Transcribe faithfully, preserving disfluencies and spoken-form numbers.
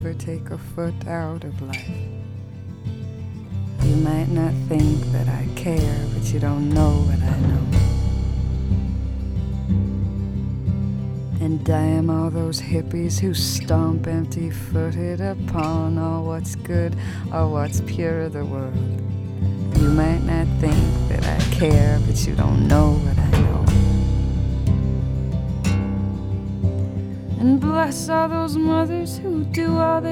Never take a foot out of life. You might not think that I care, but you don't know what I know. And damn all those hippies who stomp empty-footed upon all what's good or what's pure of the world. You might not think that I care, but you don't know what I know. And bless all those mothers who do all they